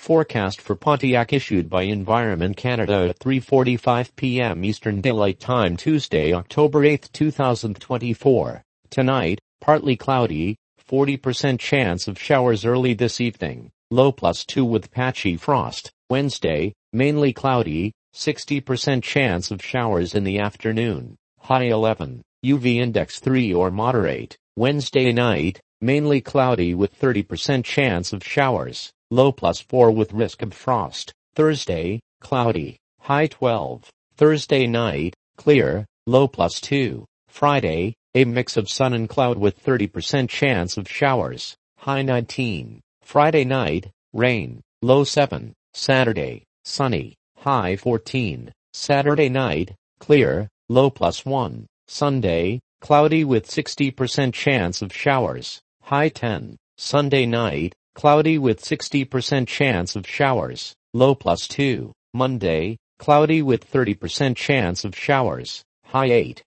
Forecast for Pontiac issued by Environment Canada at 3:45 p.m. Eastern Daylight Time Tuesday, October 8, 2024. Tonight, partly cloudy, 40% chance of showers early this evening, low +2 with patchy frost. Wednesday, mainly cloudy, 60% chance of showers in the afternoon, high 11, UV index 3 or moderate. Wednesday night, mainly cloudy with 30% chance of showers, low +4 with risk of frost. Thursday, cloudy, high 12. Thursday night, clear, low +2. Friday, a mix of sun and cloud with 30% chance of showers, high 19. Friday night, rain, low 7. Saturday, sunny, high 14. Saturday night, clear, low +1. Sunday, cloudy with 60% chance of showers, high 10. Sunday night, cloudy with 60% chance of showers, low +2. Monday, cloudy with 30% chance of showers, high 8.